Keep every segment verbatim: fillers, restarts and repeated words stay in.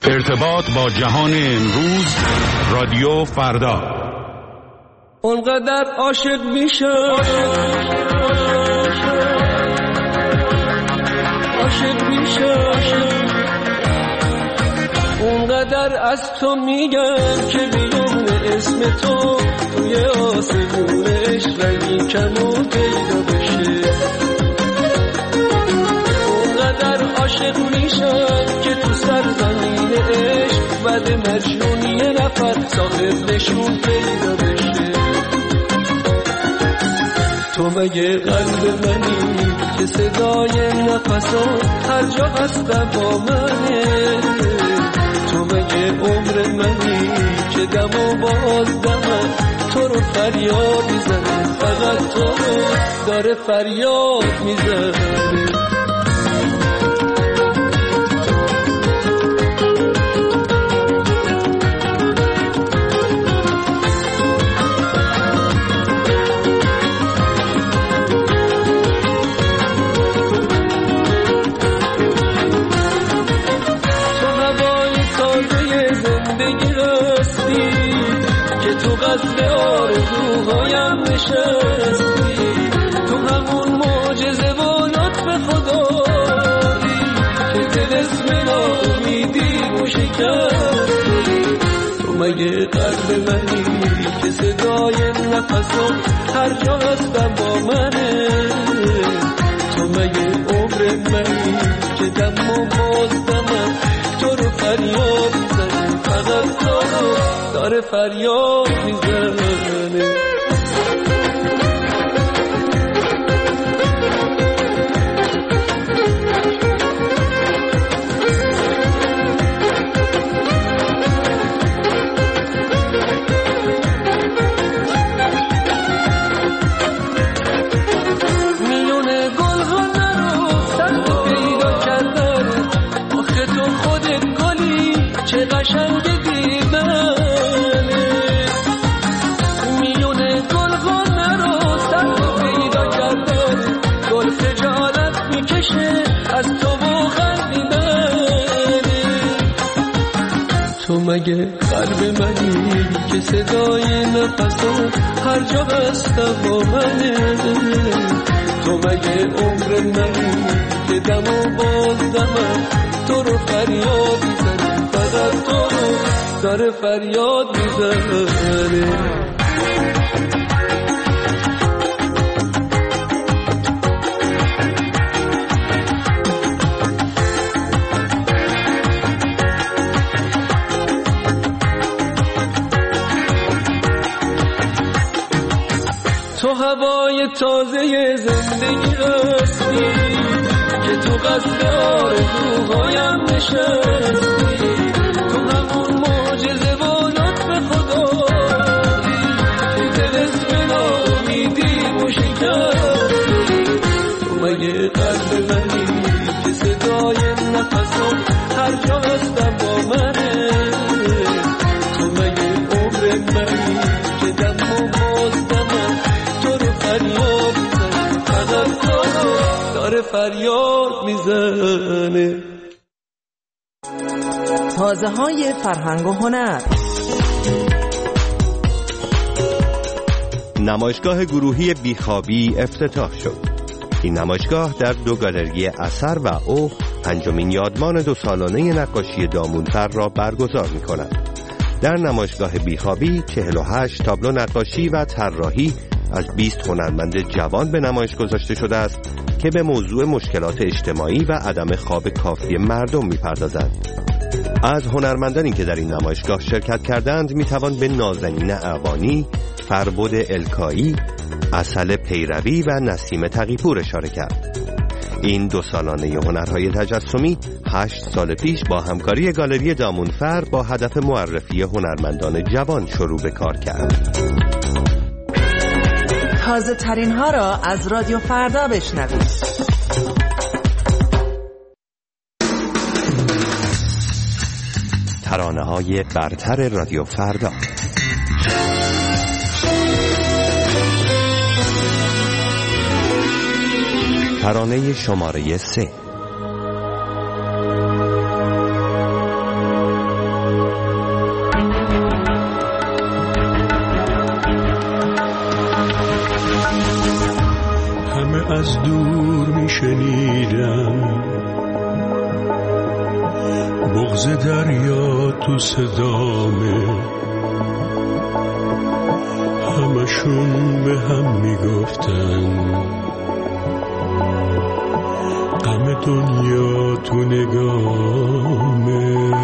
ارتباط با جهان امروز، رادیو فردا. اونقدر عاشق میشه عاشق میشه اونقدر از تو میگم که بیام اسم تو توی آسمون عشق رنگی کمون پیدا بشه. اونقدر عاشق میشم که تو سرزمین عشق بعد مجنون یه نفر صاحب نشون پیدا بشه. تو مگه قلب منی که صدای نفسات هر جا هستم با منه؟ تو مگه عمر منی که دم و باز دمم تو رو فریاد میزنه، فقط تو رو داره فریاد میزنه. قصد آرزوهایم نشستی، تو همون معجزه و لطف خدایی که دل اسم ناامیدی و شکستی. تو مگه قلب منی که صدای نفسم هر جا هستم با منه؟ تو مگه عمر منی که دم و باز دمم تو رو فریاد میزنه، فقط تو رو داره فریاد میزنه. میونه گل‌ها رو سخت پیدا کردن، آخه تو خودت گلی چه قشنگ دیدن. از تو و خندیدنی، تو مگه قلب منی که صدای نفسات هر جا هستم با منه؟ تو مگه عمر منی که دم و باز دمم تو رو فریاد میزنه، فقط تو رو داره فریاد میزنه. تو هوای تازه زندگی هستی که تو قصد آرزوهایم نشستی، تو همون معجزه و لطف خدایی که دل اسم ناامیدی و شکستی. تو مگه قلب منی که صدای نفسم هر جا هستم با منه؟ تو مگه عمر منی که دم و باز دمم فریاد میزنه، فقط تو رو داره فریاد میزنه. تازه های فرهنگ و هنر. نمایشگاه گروهی بیخوابی افتتاح شد. این نمایشگاه در دو گالری اثر و اوغ پنجمین یادمان دو سالانه نقاشی دامونفر را برگزار می کند. در نمایشگاه بیخوابی چهل و هشت تابلو نقاشی و طراحی از بیست هنرمند جوان به نمایش گذاشته شده است که به موضوع مشکلات اجتماعی و عدم خواب کافی مردم می‌پردازند. از هنرمندانی که در این نمایشگاه شرکت کردند می‌توان به نازنین اعوانی، فربد الکایی، عسل پیروی و نسیم تقی‌پور اشاره کرد. این دو سالانه هنرهای تجسمی هشت سال پیش با همکاری گالری دامونفر با هدف معرفی هنرمندان جوان شروع به کار کرد. تازه ترین ها را از رادیو فردا بشنوید. ترانه های برتر رادیو فردا. ترانه شماره سه. از دور میشنیدم بغض دریا تو صدامه، همشون به هم میگفتن غم دنیا تو نگامه.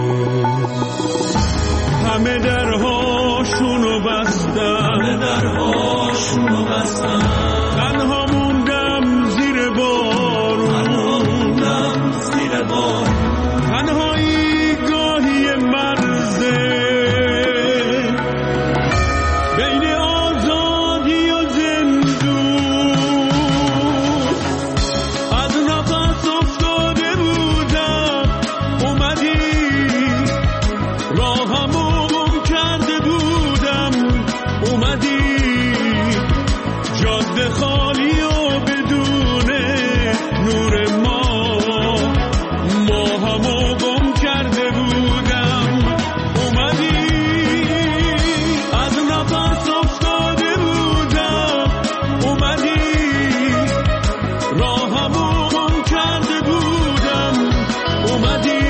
همه درهاشونو بستن، همه درهاشونو بستن، تنها موندم زیر بارون، تنها موندم زیر بارون، تنهایی گاهی مرزه بین آزادی و زندون. از نفس افتاده بودم اومدی، راهمو گم کرده بودم اومدی، جاده خالی و بدون نور ما، ما همو گم کرده بودم اومدی. از نفس افتاده بودم اومدی، راهمو گم کرده بودم اومدی،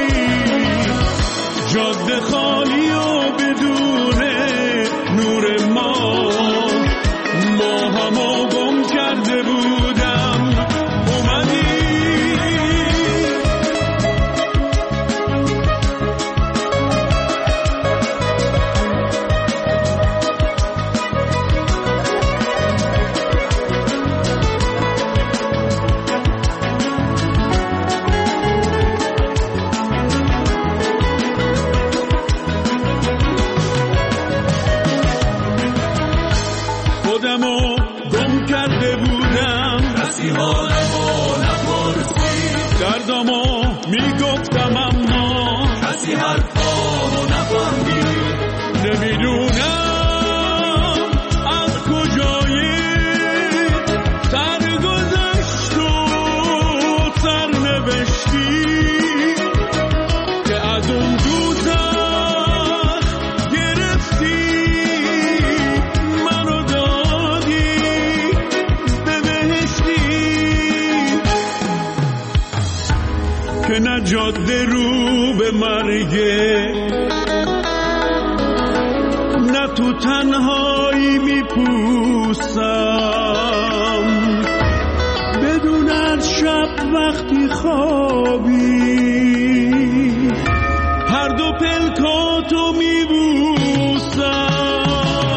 جاده خالی و بدون نور ما، ما همو گم کرده بودم اومدی. خودمو گم کرده بودم، کسی حالمو نپرسید، دردمو میگفتم اما کسی حرفامو نفهمید. نمیدونم از کجای سرگذشت و سرنوشتی که از اون دوزخ گرفتی منو دادی به بهشتی، که نه جاده رو به مرگه، نه تو تنهایی میپوسم، بدون از شب وقتی خوابی هر دو پلکاتو میبوسم.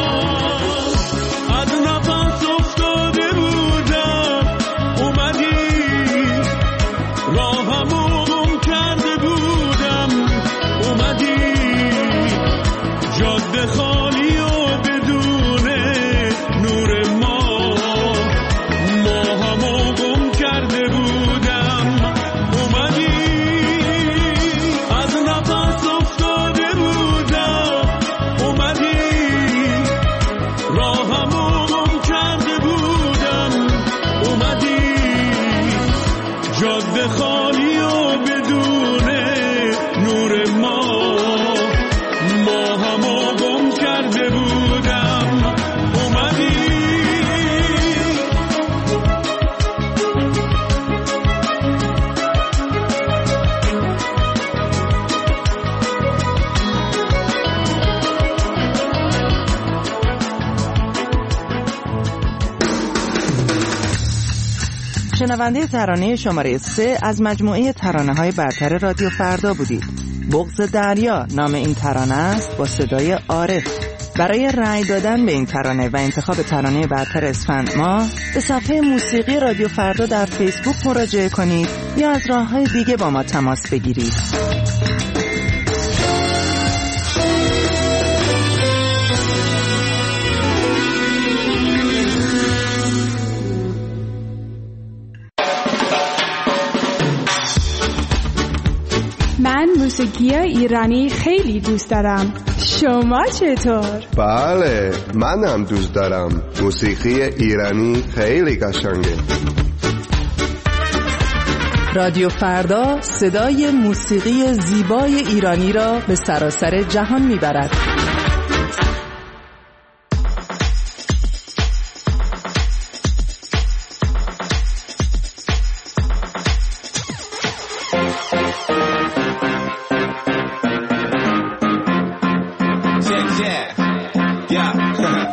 از نفس افتاده بودم اومدی، راهمو گم کرده بودم اومدی، جاده خالی و بدون نور ما، ما همو گم کرده بودم اومدی. از نفس افتاده بودم اومدی، راهمو گم کرده بودم اومدی، جاده خالی و بدون نور ما، ما همو گم کرده بودم اومدی. شنونده ترانه شماره سه از مجموعه ترانه‌های برتر رادیو فردا بودید. بغض دریا نام این ترانه است با صدای عارف. برای رأی دادن به این ترانه و انتخاب ترانه برتر اسفند ماه به صفحه موسیقی رادیو فردا در فیسبوک مراجعه کنید یا از راه‌های دیگه با ما تماس بگیرید. من موسیقی ایرانی خیلی دوست دارم. شما چطور؟ بله، منم دوست دارم. موسیقی ایرانی خیلی قشنگه. رادیو فردا صدای موسیقی زیبای ایرانی را به سراسر جهان میبرد.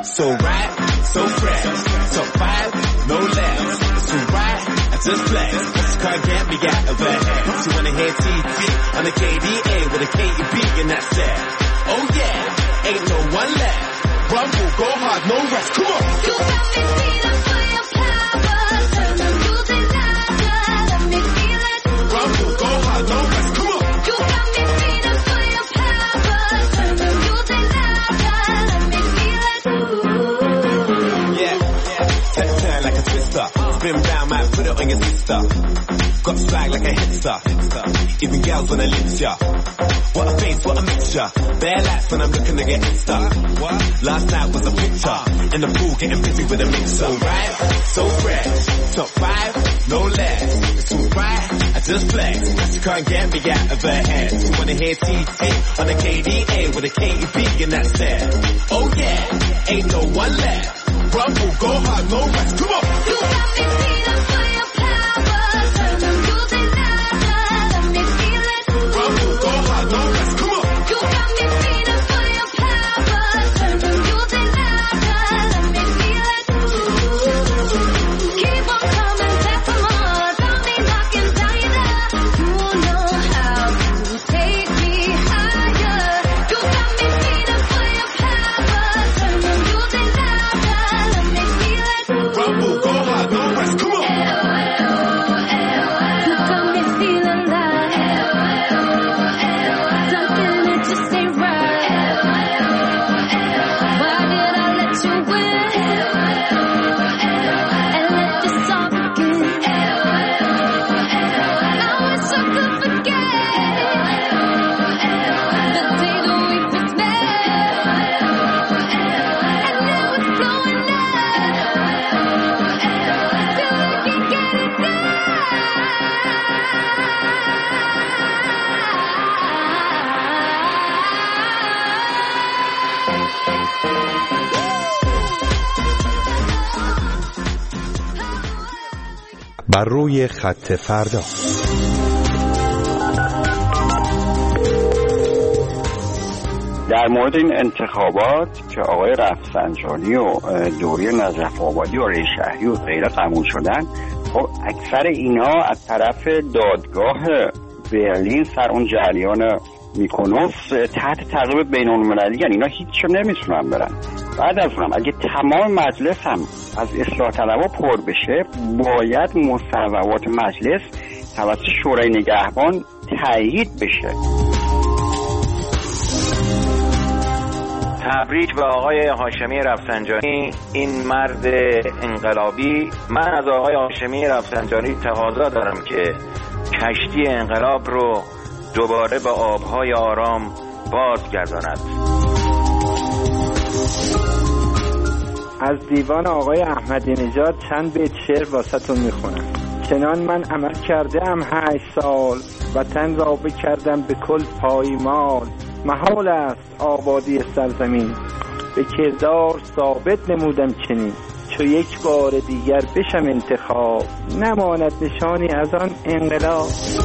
So right, so fresh, so five, no less. So right, I just flex. This car can't be out of her head. She wanna hear T T on the K D A with a K E B and that's that. Oh yeah, ain't no one left. Rumble, go hard, no rest. Come on. You got me feeling for your power. Turn the music louder, let me feel it. Rumble, go hard, no rest. Come on. You got me feeling for your power. Turn the music louder, let me feel it. Ooh. Yeah, yeah. Turn like a twister. Spin round, might put it on your sister. Got swag like a hipster. Even girls wanna lips ya. What a face, what a mixture. Bare lights when I'm looking to get stuck. What? Last night was a picture. In the pool getting busy with a mixer. So right, so fresh. Top five, no less. It's all right, I just flex. She can't get me out of her head. She wanna hear T T on the K D A with a K E B and that's that. Oh yeah, ain't no one left. Rumble, go hard, no rest. Come on. You got me feeling for your power. Turn the music louder, let me feel it. Rumble, go hard, no rest. Come on. You got me feeling for your power. Turn the music louder, let me feel it. Keep on coming back for more. Don't be knocking down your door. You know how to take me higher. You got me feeling for your power. Turn the music louder, let me feel it. Rumble, go hard, no rest. Come on. You got me feeling like something that just ain't right. Why did I let you win and let this all begin? I wish I could forget the day that we first met, and now it's blowing up. Still I can't get it بر روی خط فردا. در مورد این انتخابات که آقای رفسنجانی و دوری نجف آبادی و رئیس شهری و غیره قبول شدن، خب اکثر اینا از طرف دادگاه برلین سر اون جریان میکونوس تحت تعقیب بین‌المللی، یعنی اینا هیچ نمیتونن برن. بعد از اونم اگه تمام مجلس هم از اصلاح طلبها پر بشه، باید مصوبات مجلس توسط شورای نگهبان تایید بشه. تبریک به آقای هاشمی رفسنجانی، این مرد انقلابی. من از آقای هاشمی رفسنجانی تقاضا دارم که کشتی انقلاب رو دوباره به آبهای آرام بازگرداند. از دیوان آقای احمدی نژاد چند بیت شعر واسهتون میخونم. چنان من عمل کردم هشت سال، وطن را بکردم به کل پایمال. محال است آبادی سرزمین، به کردار ثابت نمودم چنین. چو یک بار دیگر بشم انتخاب، نماند نشانی از آن انقلاب.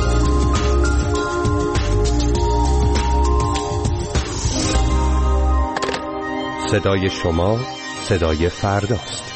صدای شما صدای فرداست.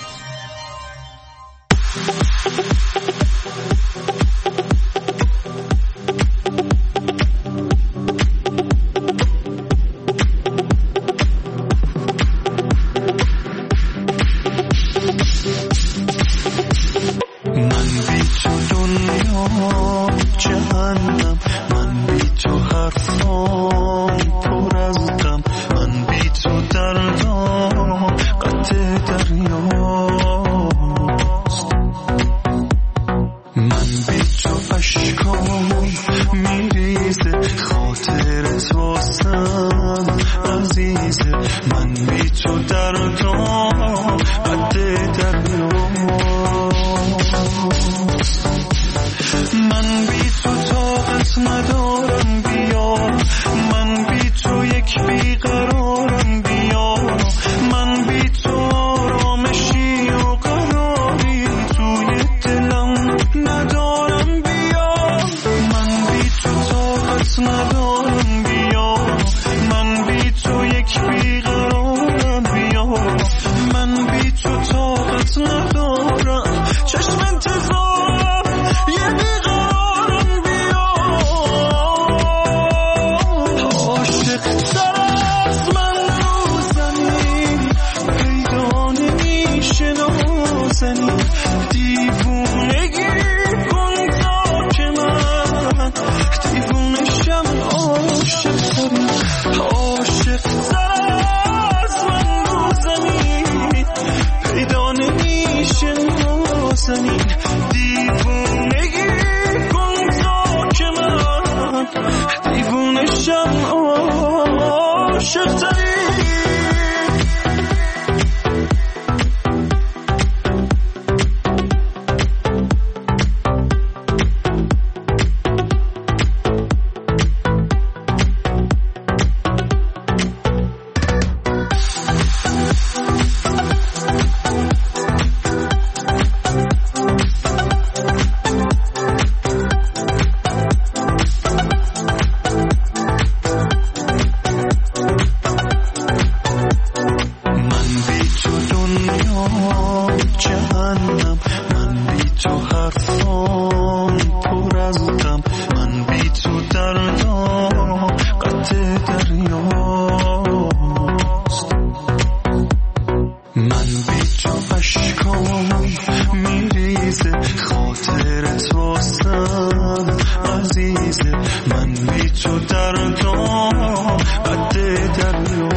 دنیا قد دریا.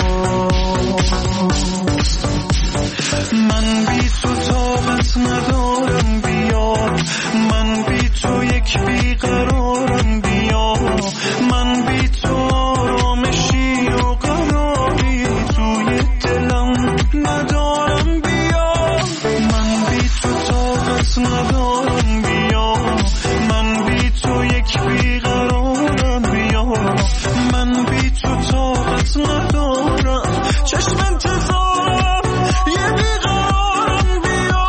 من بی تو طاقت ندارم بیا، من بی تو یک بیقرارم بیا، من بی تو آرامشی و قراری توی دلم ندارم بیا. من بی تو طاقت ندارم بیا، من بی تو یک بیقرارم بیا، من بی تو طاقت ندارم. چشم انتظارم یه بیقرارم بیا.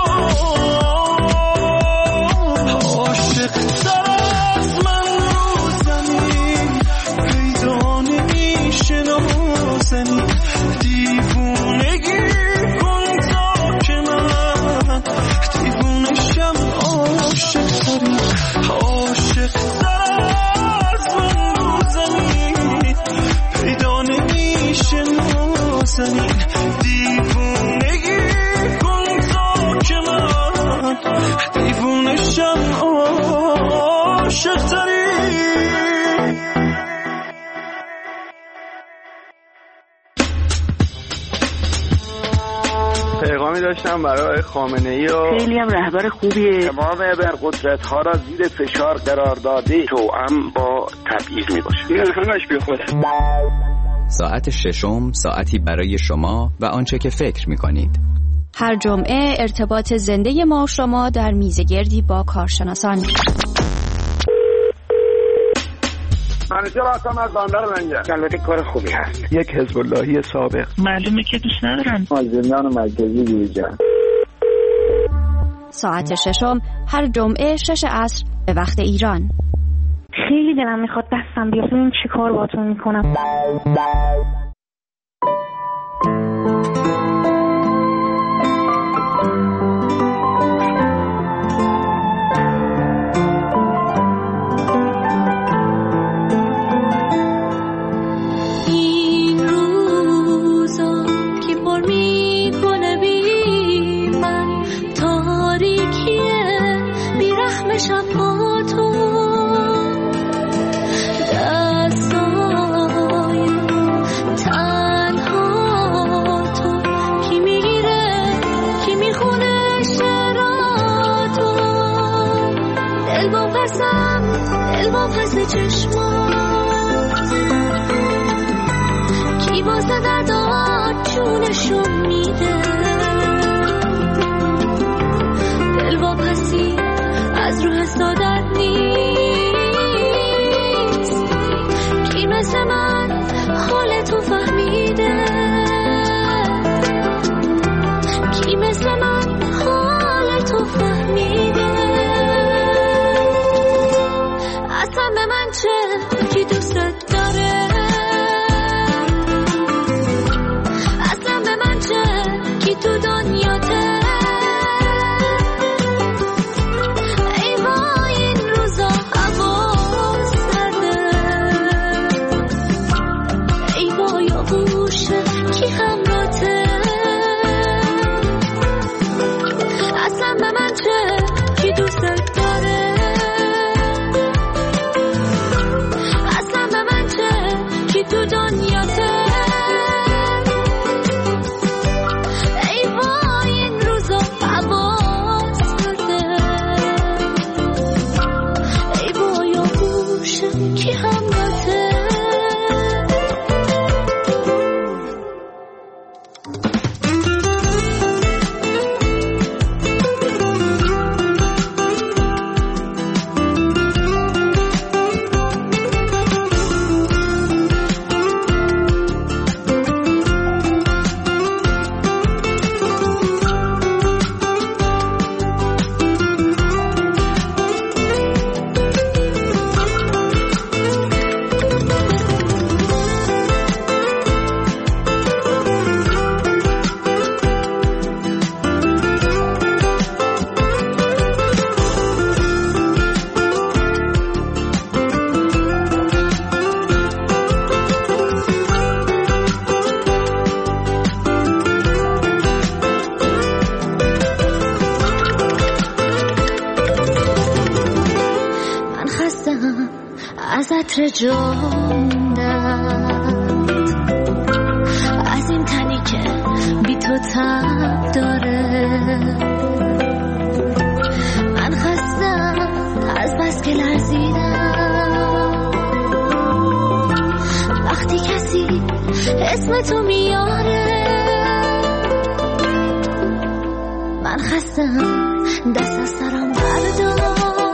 عاشق تر از من رو زمین پیدا نمیشه نازنین. دیوونگی کن تا که من دیوونشم. عاشق ترین عاشق تر از من رو زمین پیدا نمیشه نازنین. دیوونگی کن تا که من دیوونشم. عاشق ترین. پیغامی داشتم برای خامنه‌ای و خیلی هم رهبر خوبیه. تمام ابرقدرت ها را زیر فشار قرار داده. توأم با تبعیض می باشه. این همش بی خوده. ساعت ششم، ساعتی برای شما و آنچه که فکر می کنید. هر جمعه ارتباط زنده ما و شما در میزگردی با کارشناسان. منیجر هستم از بندر منجر. البته کار خوبی هست. یک حزب اللهی سابق. معلومه که دوست ندارن. مازندران مرکزی بیرجان. ساعت ششم هر جمعه شش عصر به وقت ایران. خیلی دلم میخواد دستم بیاد ببینم چی کار باهاتون میکنم. از عطر جام تب داره. من خستم از بس که لرزیدم وقتی کسی اسم تو میاره. من خستم دست از سرم بردار.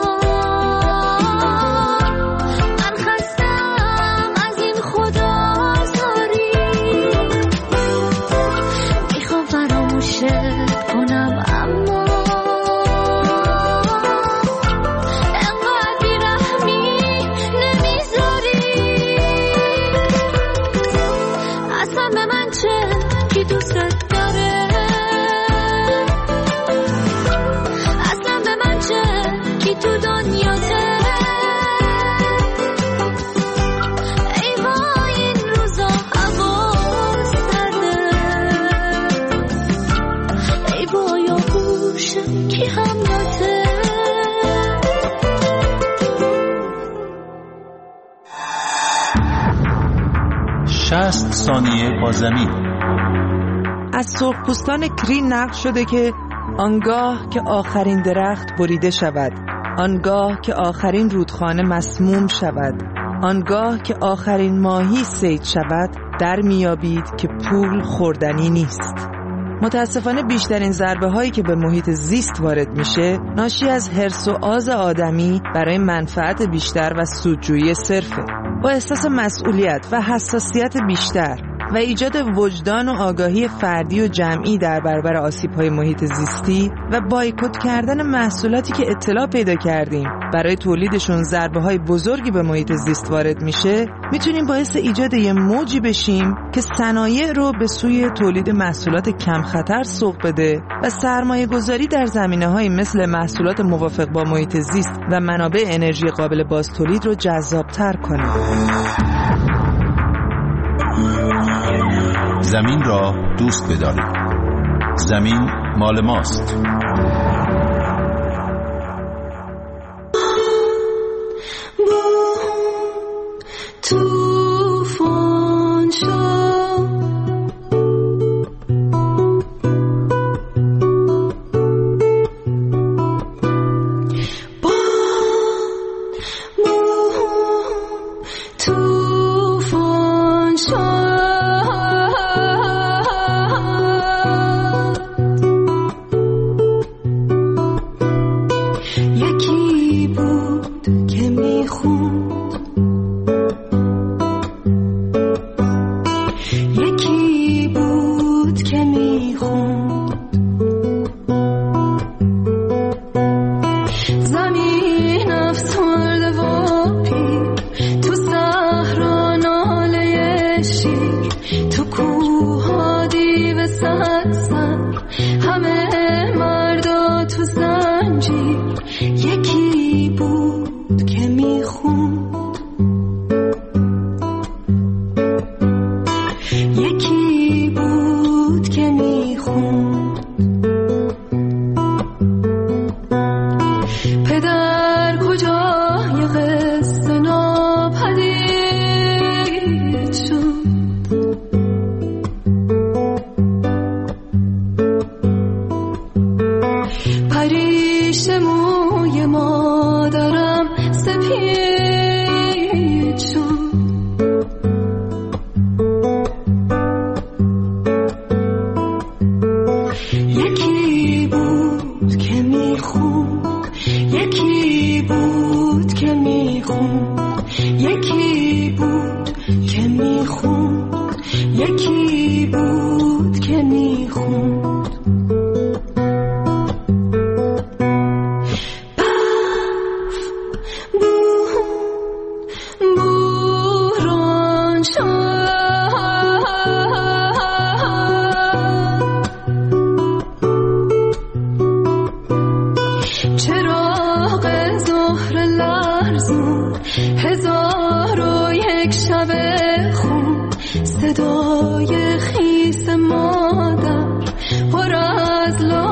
شصت ثانیه با زمین. از سرخپوستان کری نقل شده که آنگاه که آخرین درخت بریده شود، آنگاه که آخرین رودخانه مسموم شود، آنگاه که آخرین ماهی صید شود، در میابید که پول خوردنی نیست. متاسفانه بیشترین ضربه هایی که به محیط زیست وارد میشه ناشی از حرص و آز آدمی برای منفعت بیشتر و سودجویی صرفه. با احساس مسئولیت و حساسیت بیشتر و ایجاد وجدان و آگاهی فردی و جمعی در برابر آسیب‌های محیط زیستی و بایکوت کردن محصولاتی که اطلاع پیدا کردیم برای تولیدشون ضربه‌های بزرگی به محیط زیست وارد میشه، میتونیم باعث ایجاد یه موجی بشیم که صنایع رو به سوی تولید محصولات کم خطر سوق بده و سرمایه گذاری در زمینه‌های مثل محصولات موافق با محیط زیست و منابع انرژی قابل بازتولید رو جذاب‌تر کنه. زمین را دوست بدارید. زمین مال ماست. توفان شد با توفان شد صدای خیس مادر پر از